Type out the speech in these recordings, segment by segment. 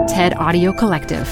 TED Audio Collective.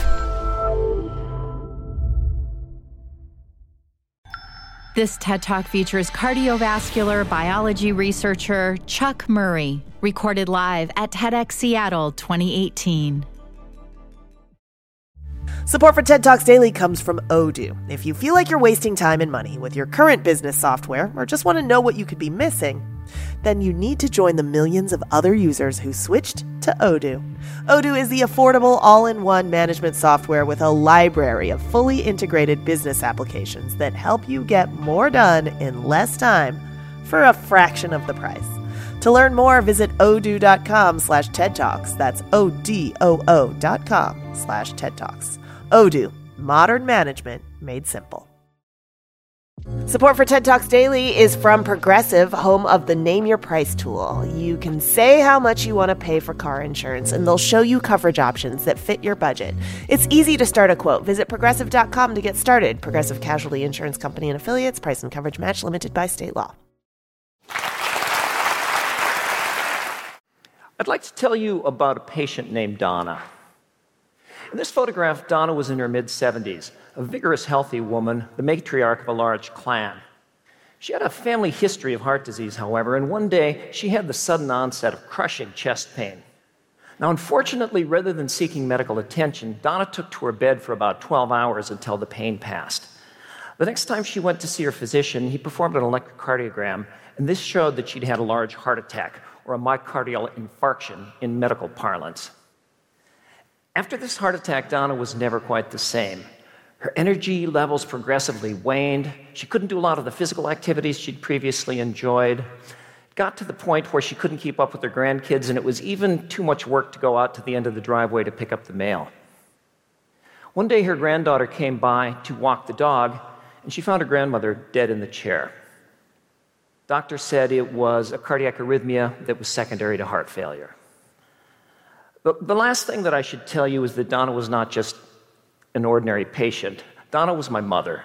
This TED Talk features cardiovascular biology researcher Chuck Murray, recorded live at TEDx Seattle 2018. Support for TED Talks Daily comes from Odoo. If you feel like you're wasting time and money with your current business software, or just want to know what you could be missing, then you need to join the millions of other users who switched to Odoo. Odoo is the affordable all-in-one management software with a library of fully integrated business applications that help you get more done in less time for a fraction of the price. To learn more, visit odoo.com/TED Talks. That's ODOO.com/TED Talks. Odoo, modern management made simple. Support for TED Talks Daily is from Progressive, home of the Name Your Price tool. You can say how much you want to pay for car insurance, and they'll show you coverage options that fit your budget. It's easy to start a quote. Visit Progressive.com to get started. Progressive Casualty Insurance Company and Affiliates. Price and coverage match limited by state law. I'd like to tell you about a patient named Donna. In this photograph, Donna was in her mid-70s, a vigorous, healthy woman, the matriarch of a large clan. She had a family history of heart disease, however, and one day she had the sudden onset of crushing chest pain. Now, unfortunately, rather than seeking medical attention, Donna took to her bed for about 12 hours until the pain passed. The next time she went to see her physician, he performed an electrocardiogram, and this showed that she'd had a large heart attack, or a myocardial infarction in medical parlance. After this heart attack, Donna was never quite the same. Her energy levels progressively waned. She couldn't do a lot of the physical activities she'd previously enjoyed. It got to the point where she couldn't keep up with her grandkids, and it was even too much work to go out to the end of the driveway to pick up the mail. One day, her granddaughter came by to walk the dog, and she found her grandmother dead in the chair. Doctor said it was a cardiac arrhythmia that was secondary to heart failure. The last thing that I should tell you is that Donna was not just an ordinary patient. Donna was my mother.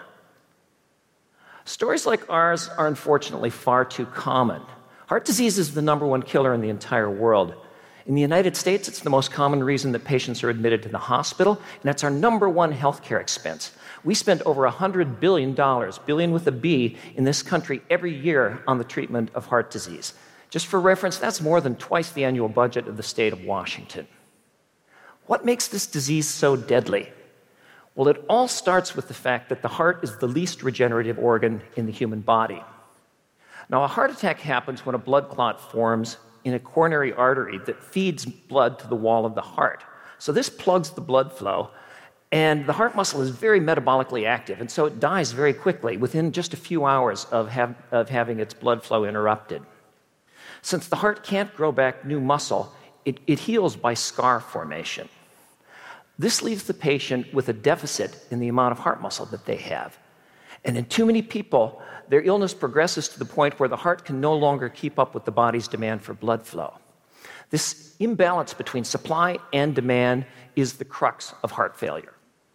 Stories like ours are unfortunately far too common. Heart disease is the #1 killer in the entire world. In the United States, it's the most common reason that patients are admitted to the hospital, and it's our #1 healthcare expense. We spend over $100 billion, billion with a B, in this country every year on the treatment of heart disease. Just for reference, that's more than twice the annual budget of the state of Washington. What makes this disease so deadly? Well, it all starts with the fact that the heart is the least regenerative organ in the human body. Now, a heart attack happens when a blood clot forms in a coronary artery that feeds blood to the wall of the heart. So this plugs the blood flow, and the heart muscle is very metabolically active, and so it dies very quickly, within just a few hours of having its blood flow interrupted. Since the heart can't grow back new muscle, it heals by scar formation. This leaves the patient with a deficit in the amount of heart muscle that they have. And in too many people, their illness progresses to the point where the heart can no longer keep up with the body's demand for blood flow. This imbalance between supply and demand is the crux of heart failure.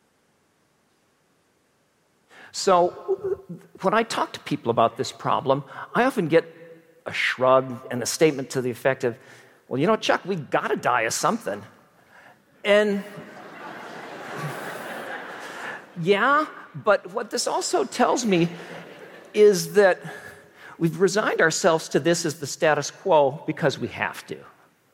So when I talk to people about this problem, I often get a shrug and a statement to the effect of, well, you know, Chuck, we gotta die of something. And yeah, but what this also tells me is that we've resigned ourselves to this as the status quo because we have to.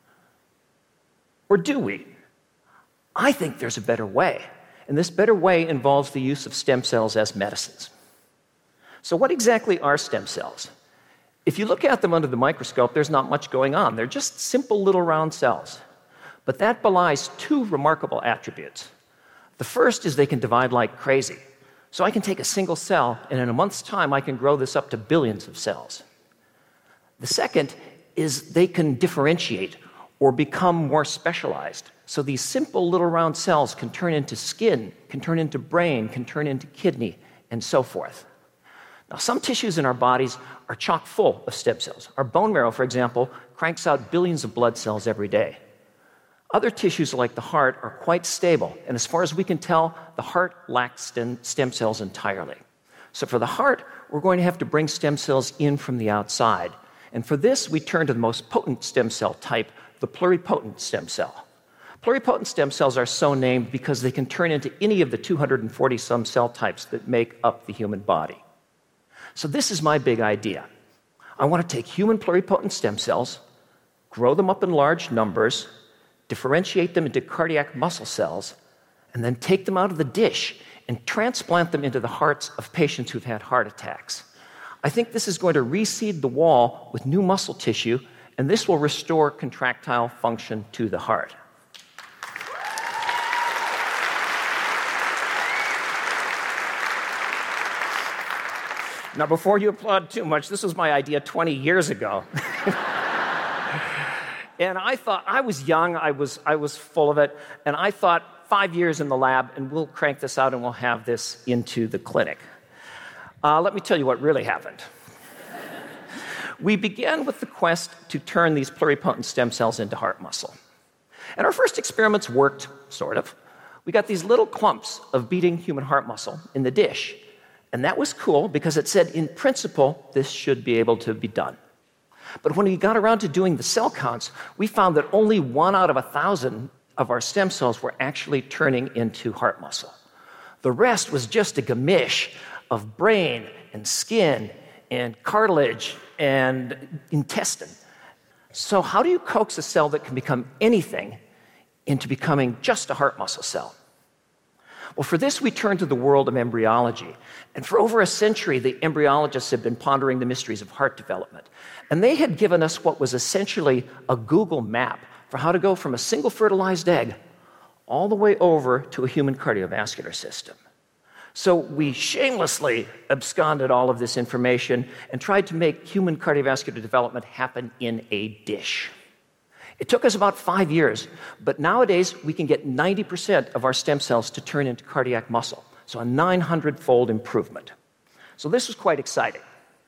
Or do we? I think there's a better way, and this better way involves the use of stem cells as medicines. So what exactly are stem cells? If you look at them under the microscope, there's not much going on. They're just simple little round cells. But that belies two remarkable attributes. The first is they can divide like crazy. So I can take a single cell, and in a month's time, I can grow this up to billions of cells. The second is they can differentiate or become more specialized. So these simple little round cells can turn into skin, can turn into brain, can turn into kidney, and so forth. Now, some tissues in our bodies are chock full of stem cells. Our bone marrow, for example, cranks out billions of blood cells every day. Other tissues, like the heart, are quite stable, and as far as we can tell, the heart lacks stem cells entirely. So for the heart, we're going to have to bring stem cells in from the outside. And for this, we turn to the most potent stem cell type, the pluripotent stem cell. Pluripotent stem cells are so named because they can turn into any of the 240-some cell types that make up the human body. So this is my big idea. I want to take human pluripotent stem cells, grow them up in large numbers, differentiate them into cardiac muscle cells, and then take them out of the dish and transplant them into the hearts of patients who've had heart attacks. I think this is going to reseed the wall with new muscle tissue, and this will restore contractile function to the heart. Now, before you applaud too much, this was my idea 20 years ago. And I thought, I was young, I was full of it, and I thought 5 years in the lab, and we'll crank this out and we'll have this into the clinic. Let me tell you what really happened. We began with the quest to turn these pluripotent stem cells into heart muscle. And our first experiments worked, sort of. We got these little clumps of beating human heart muscle in the dish. And that was cool because it said, in principle, this should be able to be done. But when we got around to doing the cell counts, we found that only 1 out of 1,000 of our stem cells were actually turning into heart muscle. The rest was just a gamish of brain and skin and cartilage and intestine. So how do you coax a cell that can become anything into becoming just a heart muscle cell? Well, for this, we turn to the world of embryology. And for over a century, the embryologists have been pondering the mysteries of heart development. And they had given us what was essentially a Google map for how to go from a single fertilized egg all the way over to a human cardiovascular system. So we shamelessly absconded all of this information and tried to make human cardiovascular development happen in a dish. It took us about 5 years, but nowadays we can get 90% of our stem cells to turn into cardiac muscle, so a 900-fold improvement. So this was quite exciting.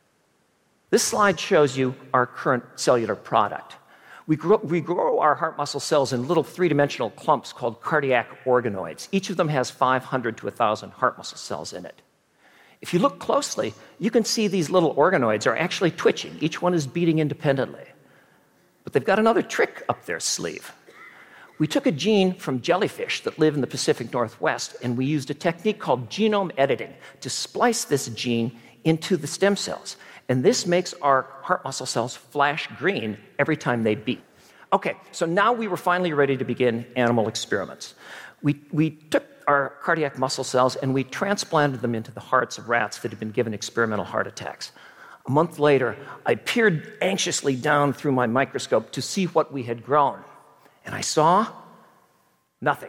This slide shows you our current cellular product. We grow our heart muscle cells in little three-dimensional clumps called cardiac organoids. Each of them has 500 to 1,000 heart muscle cells in it. If you look closely, you can see these little organoids are actually twitching. Each one is beating independently. But they've got another trick up their sleeve. We took a gene from jellyfish that live in the Pacific Northwest, and we used a technique called genome editing to splice this gene into the stem cells. And this makes our heart muscle cells flash green every time they beat. Okay, so now we were finally ready to begin animal experiments. We took our cardiac muscle cells and we transplanted them into the hearts of rats that had been given experimental heart attacks. A month later, I peered anxiously down through my microscope to see what we had grown. And I saw nothing.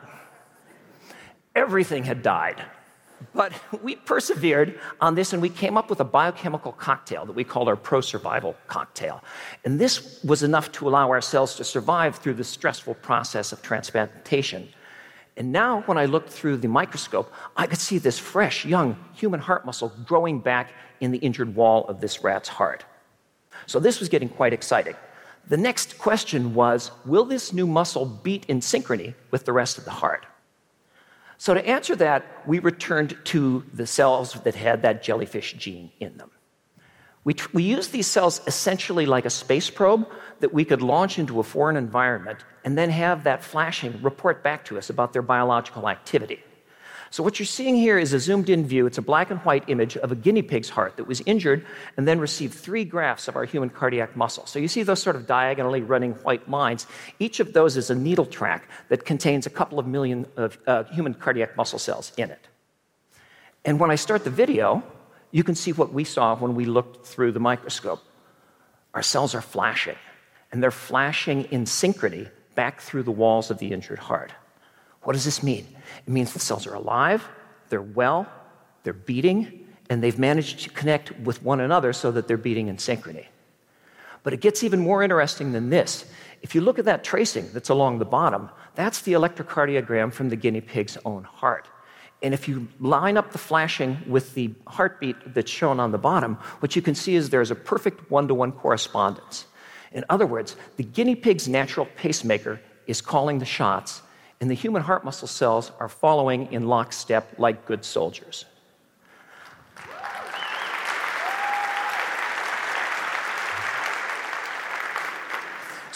Everything had died. But we persevered on this, and we came up with a biochemical cocktail that we called our pro-survival cocktail. And this was enough to allow our cells to survive through the stressful process of transplantation. And now, when I looked through the microscope, I could see this fresh, young human heart muscle growing back in the injured wall of this rat's heart. So this was getting quite exciting. The next question was, will this new muscle beat in synchrony with the rest of the heart? So to answer that, we returned to the cells that had that jellyfish gene in them. We used these cells essentially like a space probe that we could launch into a foreign environment and then have that flashing report back to us about their biological activity. So what you're seeing here is a zoomed-in view. It's a black and white image of a guinea pig's heart that was injured and then received 3 grafts of our human cardiac muscle. So you see those sort of diagonally running white lines. Each of those is a needle track that contains a couple of million of human cardiac muscle cells in it. And when I start the video, you can see what we saw when we looked through the microscope. Our cells are flashing, and they're flashing in synchrony back through the walls of the injured heart. What does this mean? It means the cells are alive, they're well, they're beating, and they've managed to connect with one another so that they're beating in synchrony. But it gets even more interesting than this. If you look at that tracing that's along the bottom, that's the electrocardiogram from the guinea pig's own heart. And if you line up the flashing with the heartbeat that's shown on the bottom, what you can see is there's a perfect one-to-one correspondence. In other words, the guinea pig's natural pacemaker is calling the shots, and the human heart muscle cells are following in lockstep like good soldiers.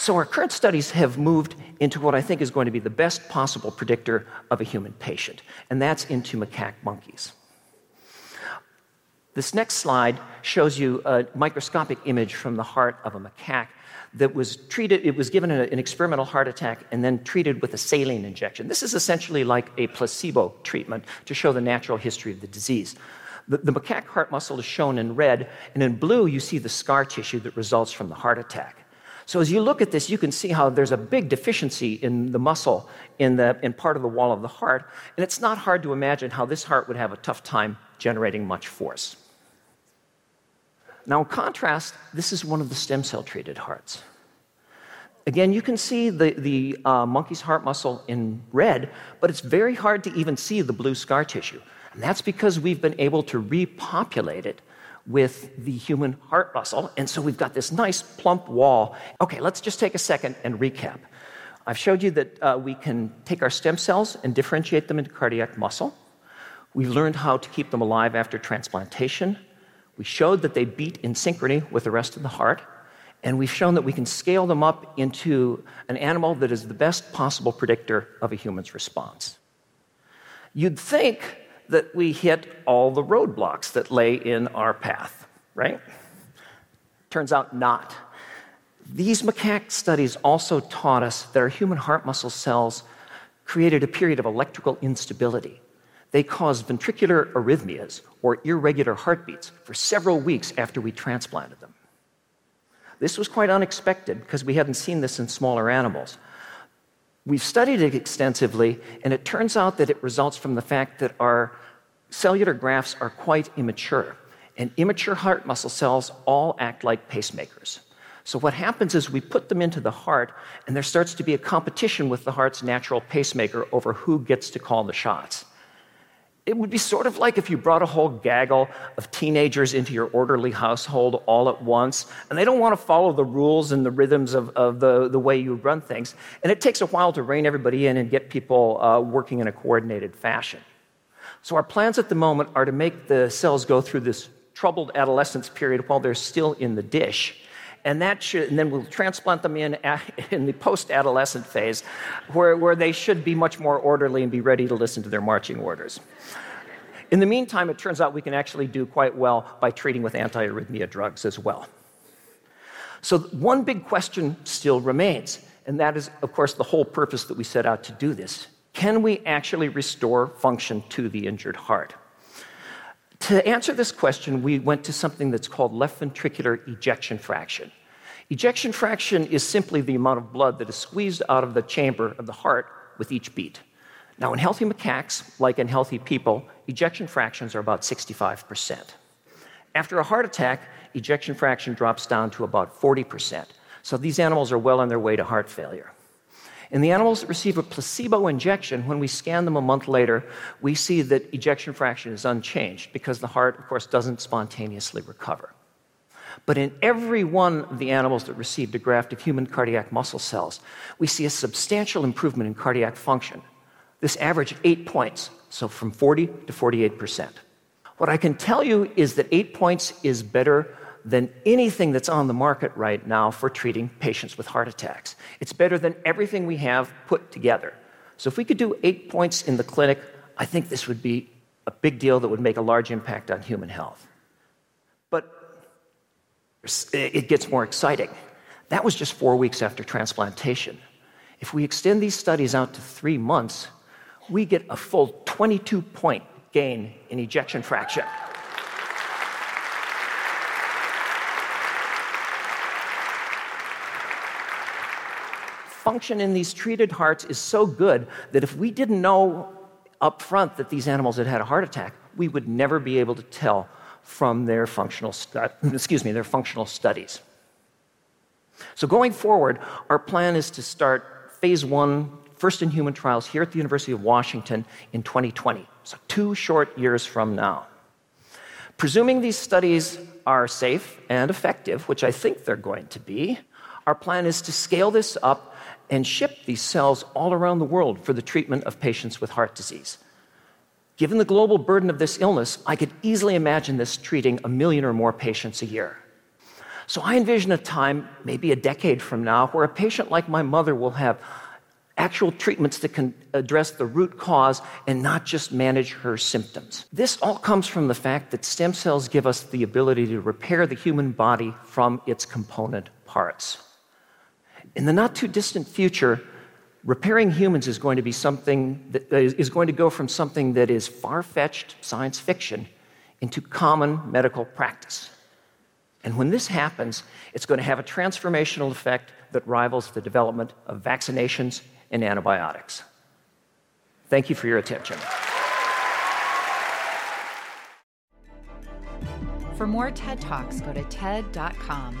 So our current studies have moved into what I think is going to be the best possible predictor of a human patient, and that's into macaque monkeys. This next slide shows you a microscopic image from the heart of a macaque that was treated. It was given an experimental heart attack and then treated with a saline injection. This is essentially like a placebo treatment to show the natural history of the disease. The macaque heart muscle is shown in red, and in blue you see the scar tissue that results from the heart attack. So as you look at this, you can see how there's a big deficiency in the muscle in part of the wall of the heart, and it's not hard to imagine how this heart would have a tough time generating much force. Now, in contrast, this is one of the stem cell-treated hearts. Again, you can see the monkey's heart muscle in red, but it's very hard to even see the blue scar tissue. And that's because we've been able to repopulate it with the human heart muscle, and so we've got this nice plump wall. Okay, let's just take a second and recap. I've showed you that we can take our stem cells and differentiate them into cardiac muscle. We've learned how to keep them alive after transplantation. We showed that they beat in synchrony with the rest of the heart, and we've shown that we can scale them up into an animal that is the best possible predictor of a human's response. You'd think that we hit all the roadblocks that lay in our path, right? Turns out not. These macaque studies also taught us that our human heart muscle cells created a period of electrical instability. They caused ventricular arrhythmias, or irregular heartbeats, for several weeks after we transplanted them. This was quite unexpected because we hadn't seen this in smaller animals. We've studied it extensively, and it turns out that it results from the fact that our cellular grafts are quite immature, and immature heart muscle cells all act like pacemakers. So what happens is we put them into the heart, and there starts to be a competition with the heart's natural pacemaker over who gets to call the shots. It would be sort of like if you brought a whole gaggle of teenagers into your orderly household all at once, and they don't want to follow the rules and the rhythms of the way you run things, and it takes a while to rein everybody in and get people working in a coordinated fashion. So our plans at the moment are to make the cells go through this troubled adolescence period while they're still in the dish, and then we'll transplant them in the post-adolescent phase, where they should be much more orderly and be ready to listen to their marching orders. In the meantime, it turns out we can actually do quite well by treating with anti-arrhythmia drugs as well. So one big question still remains, and that is, of course, the whole purpose that we set out to do this. Can we actually restore function to the injured heart? To answer this question, we went to something that's called left ventricular ejection fraction. Ejection fraction is simply the amount of blood that is squeezed out of the chamber of the heart with each beat. Now, in healthy macaques, like in healthy people, ejection fractions are about 65%. After a heart attack, ejection fraction drops down to about 40%. So these animals are well on their way to heart failure. In the animals that receive a placebo injection, when we scan them a month later, we see that ejection fraction is unchanged because the heart, of course, doesn't spontaneously recover. But in every one of the animals that received a graft of human cardiac muscle cells, we see a substantial improvement in cardiac function. This averaged 8 points, so from 40 to 48%. What I can tell you is that 8 points is better than anything that's on the market right now for treating patients with heart attacks. It's better than everything we have put together. So if we could do 8 points in the clinic, I think this would be a big deal that would make a large impact on human health. But it gets more exciting. That was just 4 weeks after transplantation. If we extend these studies out to 3 months, we get a full 22-point gain in ejection fraction. Function in these treated hearts is so good that if we didn't know up front that these animals had had a heart attack, we would never be able to tell from their functional studies. So going forward, our plan is to start phase 1, first-in-human trials here at the University of Washington in 2020, so 2 short years from now. Presuming these studies are safe and effective, which I think they're going to be, our plan is to scale this up and ship these cells all around the world for the treatment of patients with heart disease. Given the global burden of this illness, I could easily imagine this treating 1 million or more patients a year. So I envision a time, maybe a decade from now, where a patient like my mother will have actual treatments that can address the root cause and not just manage her symptoms. This all comes from the fact that stem cells give us the ability to repair the human body from its component parts. In the not too distant future, repairing humans is going to be something that is going to go from something that is far-fetched science fiction into common medical practice. And when this happens, it's going to have a transformational effect that rivals the development of vaccinations and antibiotics. Thank you for your attention. For more TED Talks, go to TED.com.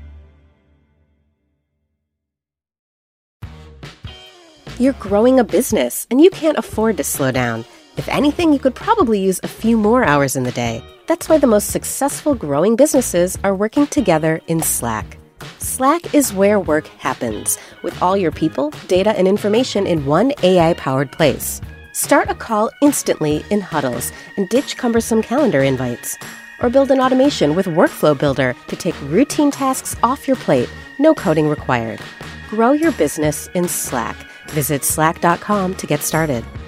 You're growing a business, and you can't afford to slow down. If anything, you could probably use a few more hours in the day. That's why the most successful growing businesses are working together in Slack. Slack is where work happens, with all your people, data, and information in one AI-powered place. Start a call instantly in huddles and ditch cumbersome calendar invites. Or build an automation with Workflow Builder to take routine tasks off your plate, no coding required. Grow your business in Slack. Visit slack.com to get started.